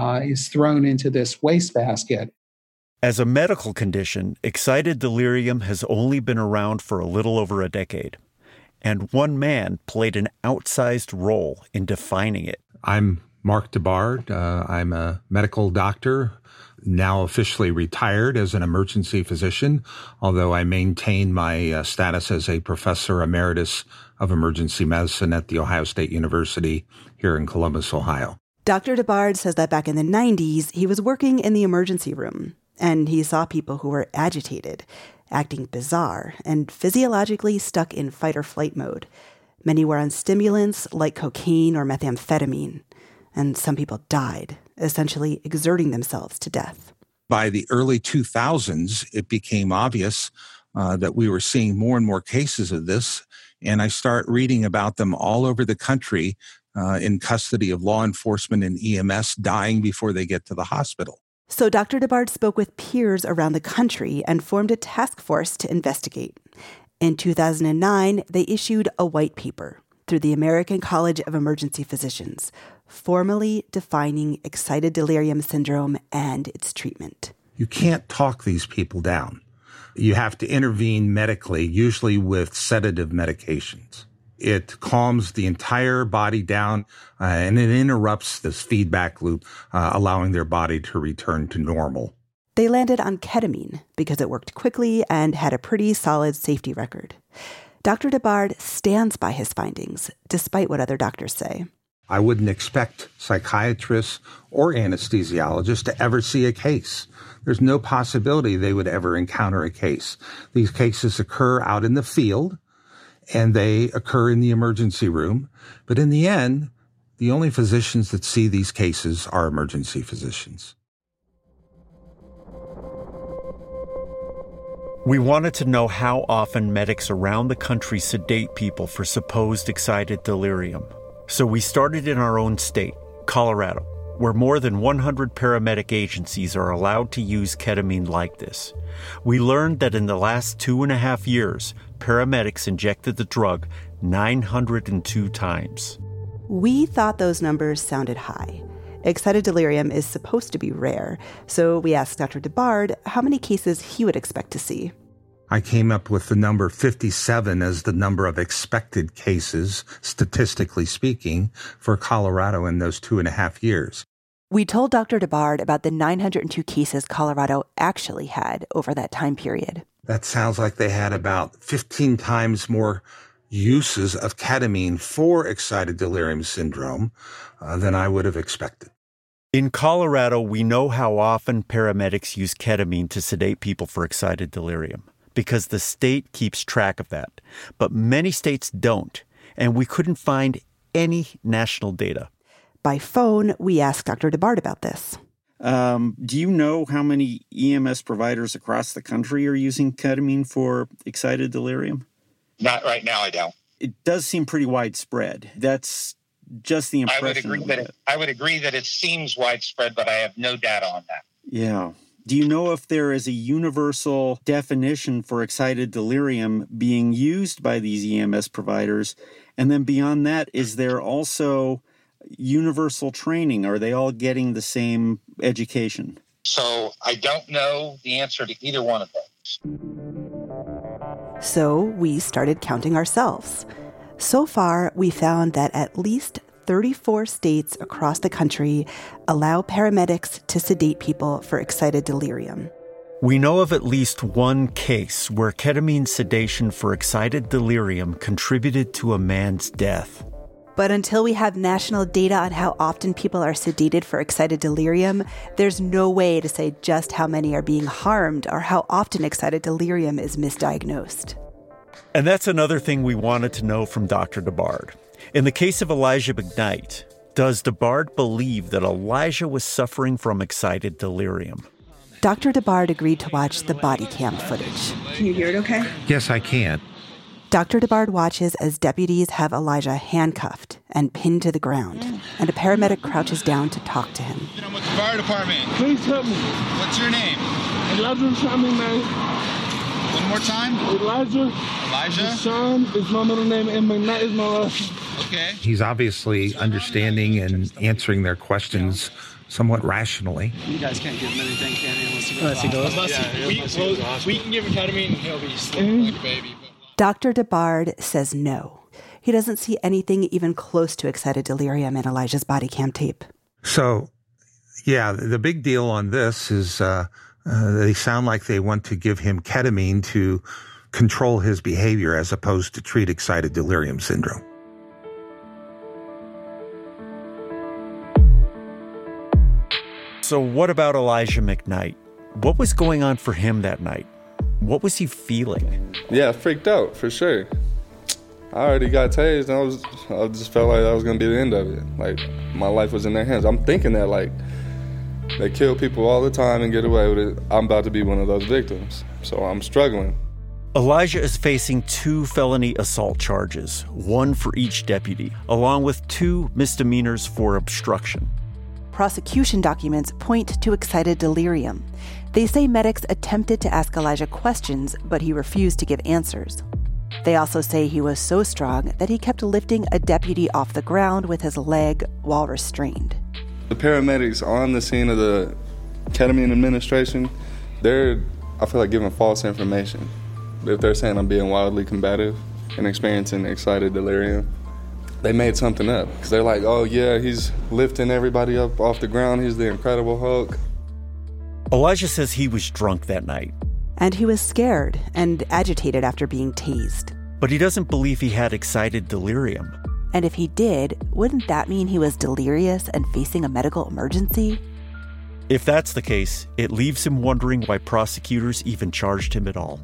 Speaker 7: is thrown into this wastebasket.
Speaker 18: As a medical condition, excited delirium has only been around for a little over a decade. And one man played an outsized role in defining it.
Speaker 23: I'm Mark DeBard. I'm a medical doctor, now officially retired as an emergency physician, although I maintain my status as a professor emeritus of emergency medicine at The Ohio State University here in Columbus, Ohio.
Speaker 22: Dr. DeBard says that back in the 90s, he was working in the emergency room. And he saw people who were agitated, acting bizarre, and physiologically stuck in fight or flight mode. Many were on stimulants like cocaine or methamphetamine. And some people died, essentially exerting themselves to death.
Speaker 23: By the early 2000s, it became obvious that we were seeing more and more cases of this. And I start reading about them all over the country in custody of law enforcement and EMS, dying before they get to the hospital.
Speaker 22: So Dr. DeBard spoke with peers around the country and formed a task force to investigate. In 2009, they issued a white paper through the American College of Emergency Physicians, formally defining excited delirium syndrome and its treatment.
Speaker 23: You can't talk these people down. You have to intervene medically, usually with sedative medications. It calms the entire body down, and it interrupts this feedback loop, allowing their body to return to normal.
Speaker 22: They landed on ketamine because it worked quickly and had a pretty solid safety record. Dr. DeBard stands by his findings, despite what other doctors say.
Speaker 23: I wouldn't expect psychiatrists or anesthesiologists to ever see a case. There's no possibility they would ever encounter a case. These cases occur out in the field, and they occur in the emergency room. But in the end, the only physicians that see these cases are emergency physicians.
Speaker 18: We wanted to know how often medics around the country sedate people for supposed excited delirium. So we started in our own state, Colorado. where more than 100 paramedic agencies are allowed to use ketamine like this. We learned that in the last 2.5 years, paramedics injected the drug 902 times.
Speaker 22: We thought those numbers sounded high. Excited delirium is supposed to be rare, so we asked Dr. DeBard how many cases he would expect to see.
Speaker 23: I came up with the number 57 as the number of expected cases, statistically speaking, for Colorado in those 2.5 years.
Speaker 22: We told Dr. DeBard about the 902 cases Colorado actually had over that time period.
Speaker 23: That sounds like they had about 15 times more uses of ketamine for excited delirium syndrome than I would have expected.
Speaker 18: In Colorado, we know how often paramedics use ketamine to sedate people for excited delirium, because the state keeps track of that. But many states don't, and we couldn't find any national data.
Speaker 22: By phone, we asked Dr. DeBard about this.
Speaker 18: Do you know how many EMS providers across the country are using ketamine for excited delirium?
Speaker 3: Not right now, I don't.
Speaker 18: It does seem pretty widespread. That's just the impression.
Speaker 3: I would agree that it seems widespread, but I have no data on that.
Speaker 18: Yeah. Do you know if there is a universal definition for excited delirium being used by these EMS providers? And then beyond that, is there also universal training? Are they all getting the same education?
Speaker 3: So I don't know the answer to either one of those.
Speaker 22: So we started counting ourselves. So far, we found that at least 34 states across the country allow paramedics to sedate people for excited delirium.
Speaker 18: We know of at least one case where ketamine sedation for excited delirium contributed to a man's death.
Speaker 22: But until we have national data on how often people are sedated for excited delirium, there's no way to say just how many are being harmed or how often excited delirium is misdiagnosed.
Speaker 18: And that's another thing we wanted to know from Dr. DeBard. In the case of Elijah McKnight, does DeBard believe that Elijah was suffering from excited delirium?
Speaker 22: Dr. DeBard agreed to watch the body cam footage.
Speaker 8: Can you hear it okay?
Speaker 23: Yes, I can.
Speaker 22: Dr. DeBard watches as deputies have Elijah handcuffed and pinned to the ground, and a paramedic crouches down to talk to him.
Speaker 3: I'm with the fire department.
Speaker 8: Please help me.
Speaker 3: What's your name?
Speaker 8: Elijah Shami, man.
Speaker 3: One more time.
Speaker 8: Elijah. Sean is my middle name, and McKnight is my last name.
Speaker 3: Okay.
Speaker 23: He's obviously understanding and answering their questions somewhat rationally.
Speaker 11: You guys can't give him anything, can you? Unless he goes.
Speaker 20: We can give him ketamine and he'll be sleeping like a baby.
Speaker 22: Dr. DeBard says no. He doesn't see anything even close to excited delirium in Elijah's body cam tape.
Speaker 23: So, yeah, the big deal on this is they sound like they want to give him ketamine to control his behavior as opposed to treat excited delirium syndrome.
Speaker 18: So what about Elijah McKnight? What was going on for him that night? What was he feeling?
Speaker 19: Yeah, freaked out, for sure. I already got tased, and I just felt like that was going to be the end of it. Like, my life was in their hands. I'm thinking that, like, they kill people all the time and get away with it. I'm about to be one of those victims, so I'm struggling.
Speaker 18: Elijah is facing 2 felony assault charges, 1 for each deputy, along with 2 misdemeanors for obstruction.
Speaker 22: Prosecution documents point to excited delirium. They say medics attempted to ask Elijah questions, but he refused to give answers. They also say he was so strong that he kept lifting a deputy off the ground with his leg while restrained.
Speaker 19: The paramedics on the scene of the ketamine administration, they're, I feel like, giving false information. If they're saying I'm being wildly combative and experiencing excited delirium, they made something up. Because they're like, oh yeah, he's lifting everybody up off the ground, he's the Incredible Hulk.
Speaker 18: Elijah says he was drunk that night.
Speaker 22: And he was scared and agitated after being tased.
Speaker 18: But he doesn't believe he had excited delirium.
Speaker 22: And if he did, wouldn't that mean he was delirious and facing a medical emergency?
Speaker 18: If that's the case, it leaves him wondering why prosecutors even charged him at all.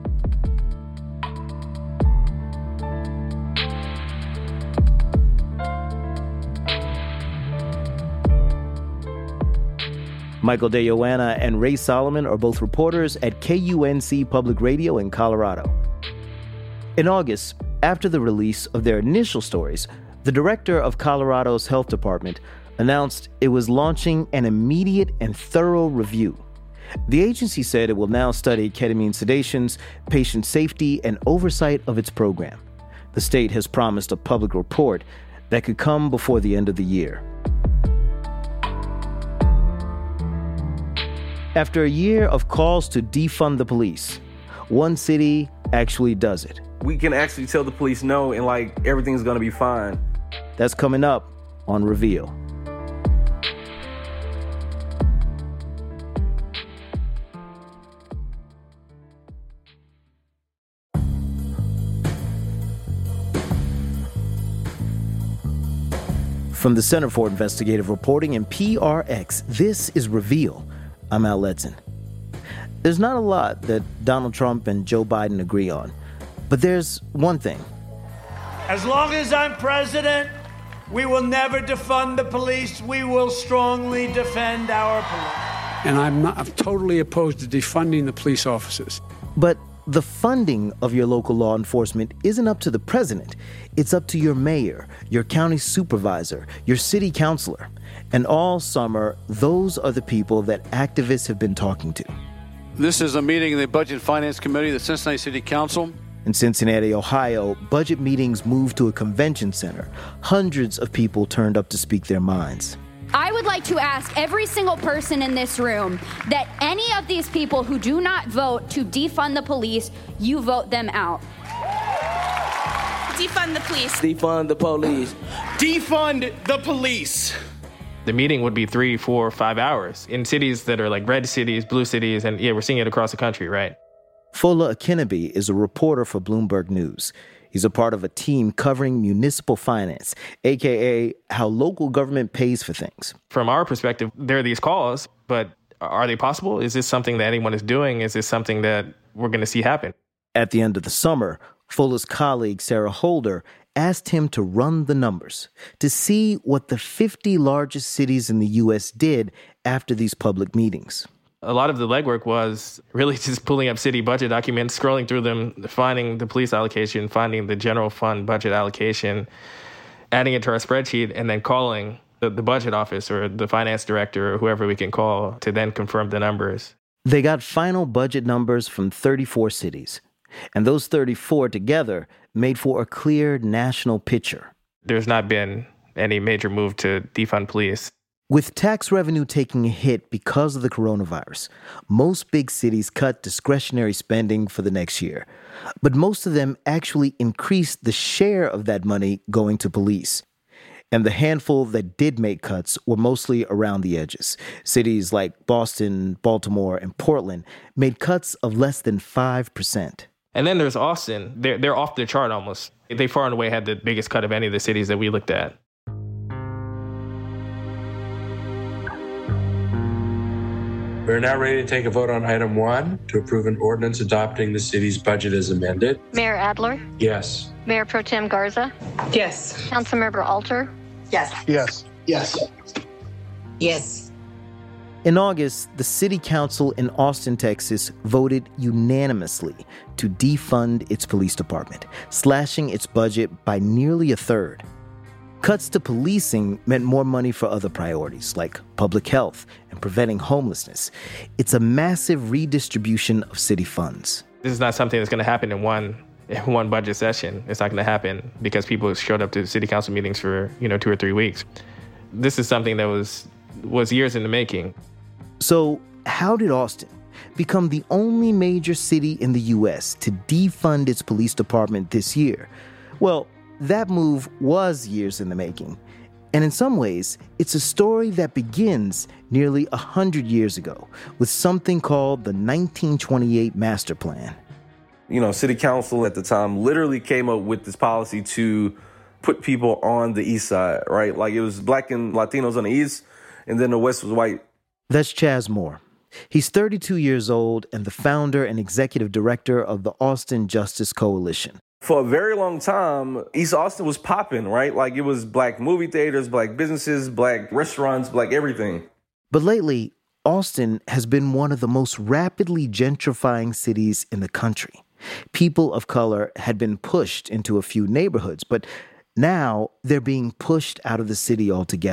Speaker 2: Michael De Ioanna and Ray Solomon are both reporters at KUNC Public Radio in Colorado. In August, after the release of their initial stories, the director of Colorado's health department announced it was launching an immediate and thorough review. The agency said it will now study ketamine sedations, patient safety, and oversight of its program. The state has promised a public report that could come before the end of the year. After a year of calls to defund the police, one city actually does it.
Speaker 6: We can actually tell the police no and everything's gonna be fine.
Speaker 2: That's coming up on Reveal. From the Center for Investigative Reporting and PRX, this is Reveal. I'm Al Letson. There's not a lot that Donald Trump and Joe Biden agree on, but there's one thing.
Speaker 10: As long as I'm president, we will never defund the police. We will strongly defend our police.
Speaker 21: And I'm totally opposed to defunding the police officers.
Speaker 2: But the funding of your local law enforcement isn't up to the president. It's up to your mayor, your county supervisor, your city councilor. And all summer, those are the people that activists have been talking to.
Speaker 13: This is a meeting of the Budget and Finance Committee of the Cincinnati City Council.
Speaker 2: In Cincinnati, Ohio, budget meetings moved to a convention center. Hundreds of people turned up to speak their minds.
Speaker 24: I would like to ask every single person in this room that any of these people who do not vote to defund the police, you vote them out.
Speaker 25: Defund the police.
Speaker 26: Defund the police.
Speaker 20: Defund the police. The meeting would be 3, 4, 5 hours in cities that are red cities, blue cities, and we're seeing it across the country, right?
Speaker 2: Fola Akinobi is a reporter for Bloomberg News. He's a part of a team covering municipal finance, a.k.a. how local government pays for things.
Speaker 20: From our perspective, there are these calls, but are they possible? Is this something that anyone is doing? Is this something that we're going to see happen?
Speaker 2: At the end of the summer, Fola's colleague, Sarah Holder, asked him to run the numbers to see what the 50 largest cities in the U.S. did after these public meetings.
Speaker 20: A lot of the legwork was really just pulling up city budget documents, scrolling through them, finding the police allocation, finding the general fund budget allocation, adding it to our spreadsheet, and then calling the budget office or the finance director or whoever we can call to then confirm the numbers.
Speaker 2: They got final budget numbers from 34 cities, and those 34 together made for a clear national picture.
Speaker 20: There's not been any major move to defund police.
Speaker 2: With tax revenue taking a hit because of the coronavirus, most big cities cut discretionary spending for the next year. But most of them actually increased the share of that money going to police. And the handful that did make cuts were mostly around the edges. Cities like Boston, Baltimore, and Portland made cuts of less than 5%.
Speaker 20: And then there's Austin. They're off the chart almost. They far and away had the biggest cut of any of the cities that we looked at.
Speaker 27: We're now ready to take a vote on item 1 to approve an ordinance adopting the city's budget as amended.
Speaker 28: Mayor Adler?
Speaker 27: Yes.
Speaker 28: Mayor Pro Tem Garza?
Speaker 29: Yes.
Speaker 28: Councilmember Alter?
Speaker 29: Yes.
Speaker 27: Yes.
Speaker 29: Yes. Yes.
Speaker 2: In August, the city council in Austin, Texas, voted unanimously to defund its police department, slashing its budget by nearly a third. Cuts to policing meant more money for other priorities like public health and preventing homelessness. It's a massive redistribution of city funds.
Speaker 20: This is not something that's going to happen in one budget session. It's not going to happen because people showed up to city council meetings for 2 or 3 weeks. This is something that was years in the making.
Speaker 2: So how did Austin become the only major city in the U.S. to defund its police department this year? Well, that move was years in the making. And in some ways, it's a story that begins nearly 100 years ago with something called the 1928 Master Plan.
Speaker 6: City council at the time literally came up with this policy to put people on the east side, right? It was black and Latinos on the east, and then the west was white.
Speaker 2: That's Chaz Moore. He's 32 years old and the founder and executive director of the Austin Justice Coalition.
Speaker 6: For a very long time, East Austin was popping, right? It was black movie theaters, black businesses, black restaurants, black everything.
Speaker 2: But lately, Austin has been one of the most rapidly gentrifying cities in the country. People of color had been pushed into a few neighborhoods, but now they're being pushed out of the city altogether.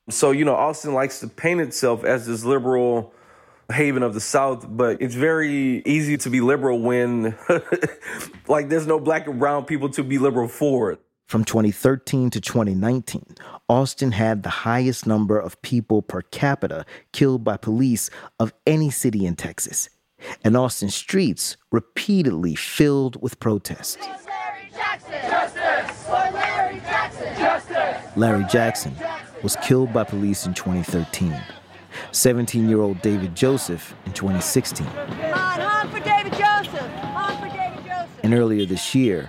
Speaker 6: So, Austin likes to paint itself as this liberal haven of the South, but it's very easy to be liberal when, there's no black and brown people to be liberal for.
Speaker 2: From 2013 to 2019, Austin had the highest number of people per capita killed by police of any city in Texas. And Austin streets repeatedly filled with protests.
Speaker 4: Larry Jackson! Justice! For Larry Jackson! Justice!
Speaker 2: Larry Jackson was killed by police in 2013. 17-year-old David Joseph in 2016.
Speaker 4: On for David Joseph! On for David Joseph!
Speaker 2: And earlier this year,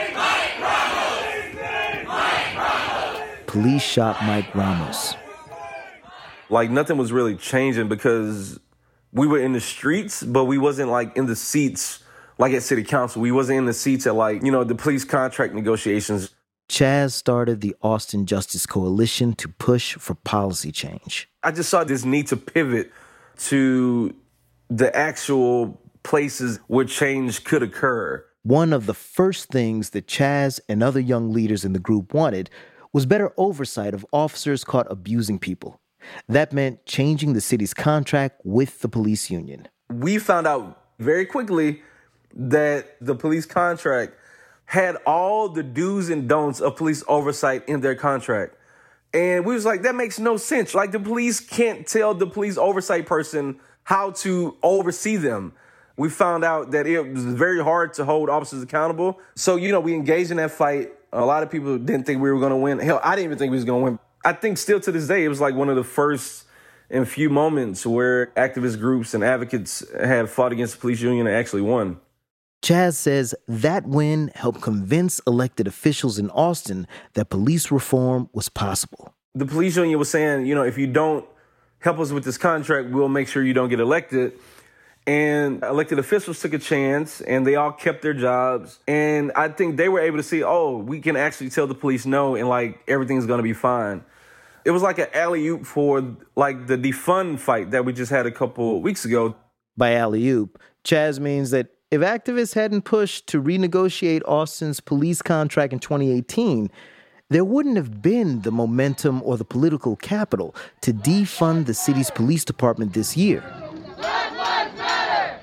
Speaker 2: police shot Mike Ramos.
Speaker 6: Nothing was really changing because we were in the streets, but we wasn't in the seats at city council. We wasn't in the seats at the police contract negotiations.
Speaker 2: Chaz started the Austin Justice Coalition to push for policy change.
Speaker 6: I just saw this need to pivot to the actual places where change could occur.
Speaker 2: One of the first things that Chaz and other young leaders in the group wanted was better oversight of officers caught abusing people. That meant changing the city's contract with the police union.
Speaker 6: We found out very quickly that the police contract had all the do's and don'ts of police oversight in their contract. And we was like, that makes no sense. The police can't tell the police oversight person how to oversee them. We found out that it was very hard to hold officers accountable. So, we engaged in that fight. A lot of people didn't think we were going to win. Hell, I didn't even think we was going to win. I think still to this day, it was one of the first and few moments where activist groups and advocates have fought against the police union and actually won.
Speaker 2: Chaz says that win helped convince elected officials in Austin that police reform was possible.
Speaker 6: The police union was saying, if you don't help us with this contract, we'll make sure you don't get elected. And elected officials took a chance, and they all kept their jobs. And I think they were able to see, we can actually tell the police no, and everything's going to be fine. It was like an alley-oop for the defund fight that we just had a couple weeks ago.
Speaker 2: By alley-oop, Chaz means that if activists hadn't pushed to renegotiate Austin's police contract in 2018, there wouldn't have been the momentum or the political capital to defund the city's police department this year.
Speaker 4: Black Lives Matter!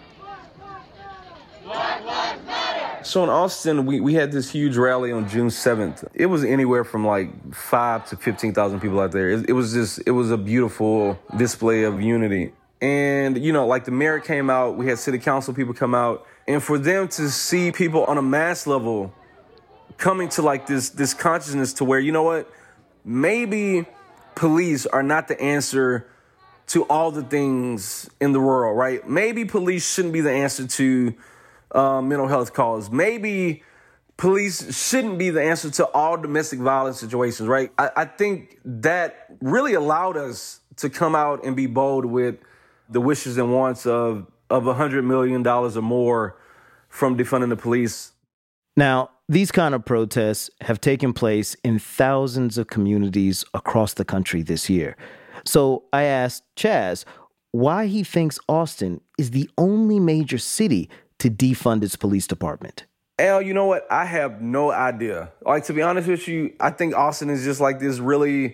Speaker 4: Black Lives Matter!
Speaker 6: So in Austin, we had this huge rally on June 7th. It was anywhere from 5 to 15,000 people out there. It was a beautiful display of unity. And, the mayor came out, we had city council people come out, and for them to see people on a mass level coming to this consciousness to where, maybe police are not the answer to all the things in the world, right? Maybe police shouldn't be the answer to mental health calls. Maybe police shouldn't be the answer to all domestic violence situations, right? I think that really allowed us to come out and be bold with the wishes and wants of $100 million or more from defunding the police.
Speaker 2: Now, these kind of protests have taken place in thousands of communities across the country this year. So I asked Chaz why he thinks Austin is the only major city to defund its police department.
Speaker 6: Al, you know what? I have no idea. To be honest with you, I think Austin is just this really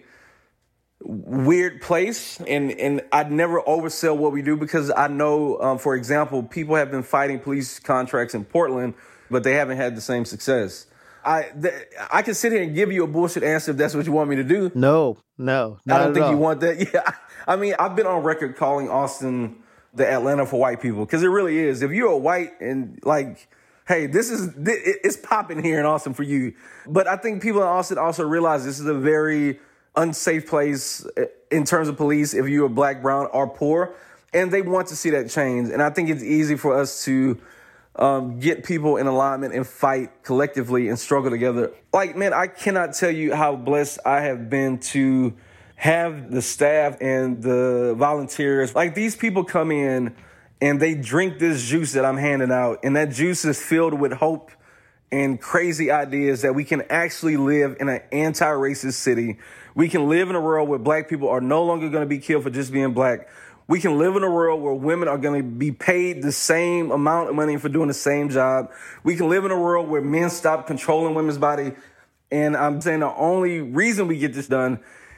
Speaker 6: weird place, and I'd never oversell what we do because I know, for example, people have been fighting police contracts in Portland, but they haven't had the same success. I can sit here and give you a bullshit answer if that's what you want me to do.
Speaker 2: No,
Speaker 6: I don't think you want that. Yeah, I've been on record calling Austin the Atlanta for white people because it really is. If you're a white and hey, it's popping here in Austin for you. But I think people in Austin also realize this is a very unsafe place in terms of police if you're black, brown, or poor. And they want to see that change. And I think it's easy for us to get people in alignment and fight collectively and struggle together. I cannot tell you how blessed I have been to have the staff and the volunteers. These people come in and they drink this juice that I'm handing out. And that juice is filled with hope and crazy ideas that we can actually live in an anti-racist city. We can live in a world where black people are no longer going to be killed for just being black. We can live in a world where women are going to be paid the same amount of money for doing the same job. We can live in a world where men stop controlling women's body. And I'm saying the only reason we get this done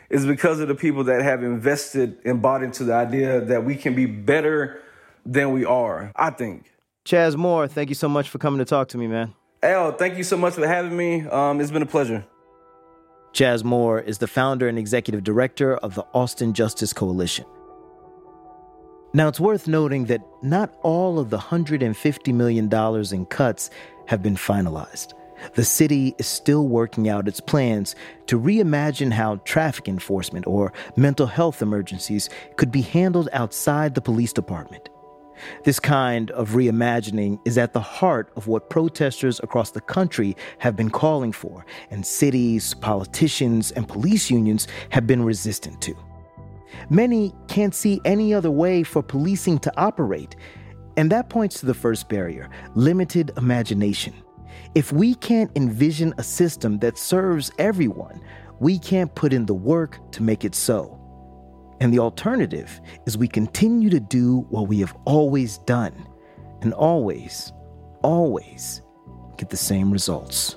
Speaker 6: is because of the people that have invested and bought into the idea that we can be better than we are, I think.
Speaker 2: Chaz Moore, thank you so much for coming to talk to me, man.
Speaker 6: Al, thank you so much for having me. It's been a pleasure.
Speaker 2: Chaz Moore is the founder and executive director of the Austin Justice Coalition. Now, it's worth noting that not all of the $150 million in cuts have been finalized. The city is still working out its plans to reimagine how traffic enforcement or mental health emergencies could be handled outside the police department. This kind of reimagining is at the heart of what protesters across the country have been calling for, and cities, politicians, and police unions have been resistant to. Many can't see any other way for policing to operate, and that points to the first barrier: limited imagination. If we can't envision a system that serves everyone, we can't put in the work to make it so. And the alternative is we continue to do what we have always done and always, always get the same results.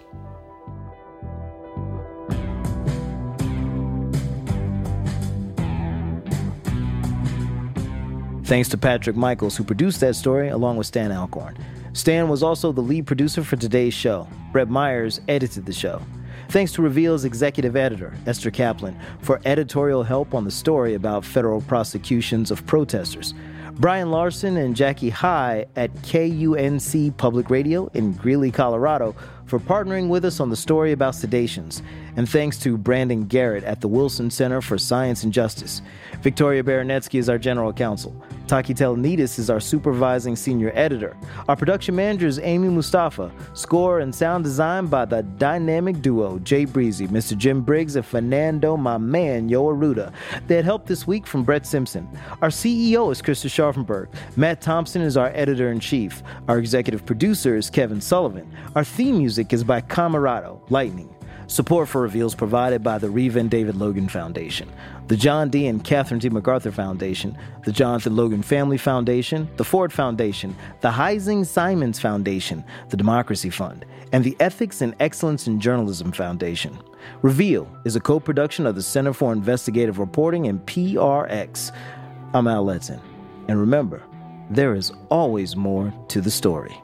Speaker 2: Thanks to Patrick Michaels, who produced that story along with Stan Alcorn. Stan was also the lead producer for today's show. Brett Myers edited the show. Thanks to Reveal's executive editor, Esther Kaplan, for editorial help on the story about federal prosecutions of protesters. Brian Larson and Jackie High at KUNC Public Radio in Greeley, Colorado, for partnering with us on the story about sedations. And thanks to Brandon Garrett at the Wilson Center for Science and Justice. Victoria Baranetsky is our general counsel. Taki Telenidis is our supervising senior editor. Our production manager is Amy Mustafa. Score and sound design by the dynamic duo Jay Breezy, Mr. Jim Briggs, and Fernando, my man, Yo Arruda. They had help this week from Brett Simpson. Our CEO is Krista Scharfenberg. Matt Thompson is our editor-in-chief. Our executive producer is Kevin Sullivan. Our theme music is by Camarado, Lightning. Support for Reveal is provided by the Reva and David Logan Foundation, the John D. and Catherine T. MacArthur Foundation, the Jonathan Logan Family Foundation, the Ford Foundation, the Heising Simons Foundation, the Democracy Fund, and the Ethics and Excellence in Journalism Foundation. Reveal is a co-production of the Center for Investigative Reporting and PRX. I'm Al Letson. And remember, there is always more to the story.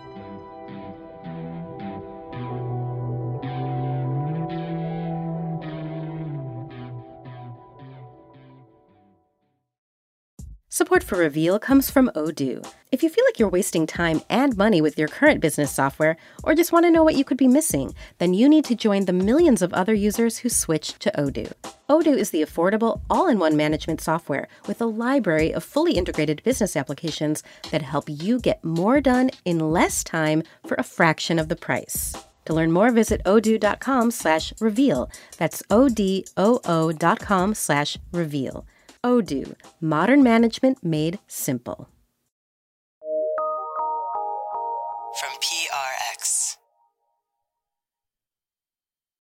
Speaker 5: Support for Reveal comes from Odoo. If you feel like you're wasting time and money with your current business software, or just want to know what you could be missing, then you need to join the millions of other users who switched to Odoo. Odoo is the affordable, all-in-one management software with a library of fully integrated business applications that help you get more done in less time for a fraction of the price. To learn more, visit odoo.com/reveal. That's odoo.com/reveal. Odoo, modern management made simple.
Speaker 9: From PRX.